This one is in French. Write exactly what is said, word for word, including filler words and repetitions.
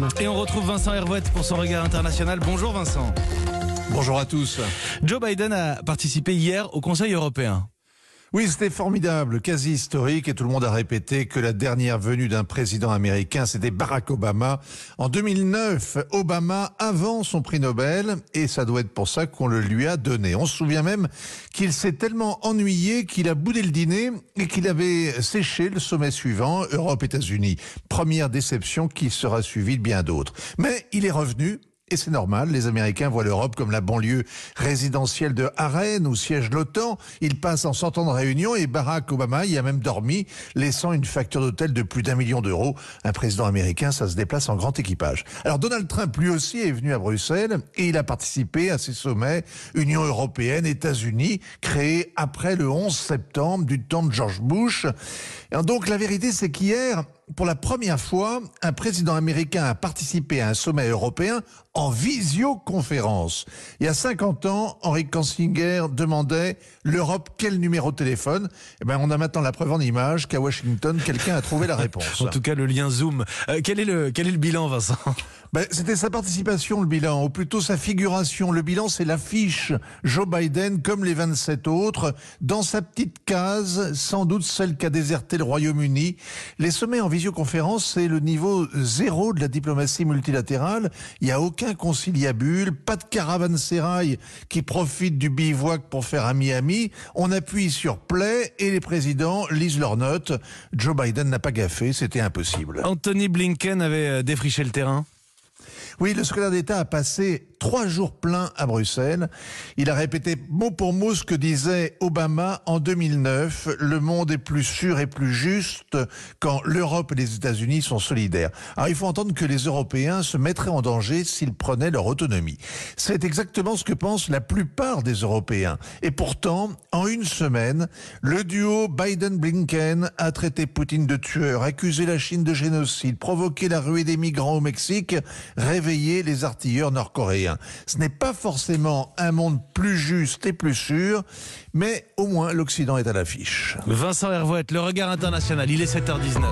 M. Et on retrouve Vincent Hervouette pour son regard international. Bonjour Vincent. Bonjour à tous. Joe Biden a participé hier au Conseil européen. Oui, c'était formidable, quasi historique, et tout le monde a répété que la dernière venue d'un président américain, c'était Barack Obama. En deux mille neuf, Obama avant son prix Nobel, et ça doit être pour ça qu'on le lui a donné. On se souvient même qu'il s'est tellement ennuyé qu'il a boudé le dîner et qu'il avait séché le sommet suivant, Europe-États-Unis. Première déception qui sera suivie de bien d'autres. Mais il est revenu. Et c'est normal, les Américains voient l'Europe comme la banlieue résidentielle de Harren où siège l'OTAN. Il passe en sortant de réunion et Barack Obama y a même dormi, laissant une facture d'hôtel de plus d'un million d'euros. Un président américain, ça se déplace en grand équipage. Alors Donald Trump, lui aussi, est venu à Bruxelles et il a participé à ces sommets Union européenne, États-Unis, créés après le onze septembre du temps de George Bush. Et donc la vérité, c'est qu'hier, pour la première fois, un président américain a participé à un sommet européen en visioconférence. Il y a cinquante ans, Henry Kissinger demandait l'Europe quel numéro de téléphone. Eh ben, on a maintenant la preuve en image qu'à Washington, quelqu'un a trouvé la réponse. En tout cas, le lien Zoom. Euh, quel est le, quel est le bilan, Vincent ? Ben, c'était sa participation, le bilan, ou plutôt sa figuration. Le bilan, c'est l'affiche Joe Biden, comme les vingt-sept autres, dans sa petite case, sans doute celle qu'a déserté le Royaume-Uni. Les sommets en visioconférence, c'est le niveau zéro de la diplomatie multilatérale. Il n'y a aucun conciliabule, pas de caravansérail qui profite du bivouac pour faire ami-ami. On appuie sur play et les présidents lisent leurs notes. Joe Biden n'a pas gaffé, c'était impossible. Anthony Blinken avait défriché le terrain. Oui, le secrétaire d'État a passé trois jours pleins à Bruxelles. Il a répété mot pour mot ce que disait Obama en deux mille neuf. Le monde est plus sûr et plus juste quand l'Europe et les États-Unis sont solidaires. Alors il faut entendre que les Européens se mettraient en danger s'ils prenaient leur autonomie. C'est exactement ce que pensent la plupart des Européens. Et pourtant, en une semaine, le duo Biden-Blinken a traité Poutine de tueur, accusé la Chine de génocide, provoqué la ruée des migrants au Mexique, réveillé les artilleurs nord-coréens. Ce n'est pas forcément un monde plus juste et plus sûr, mais au moins l'Occident est à l'affiche. Vincent Hervouette, le regard international, il est sept heures dix-neuf.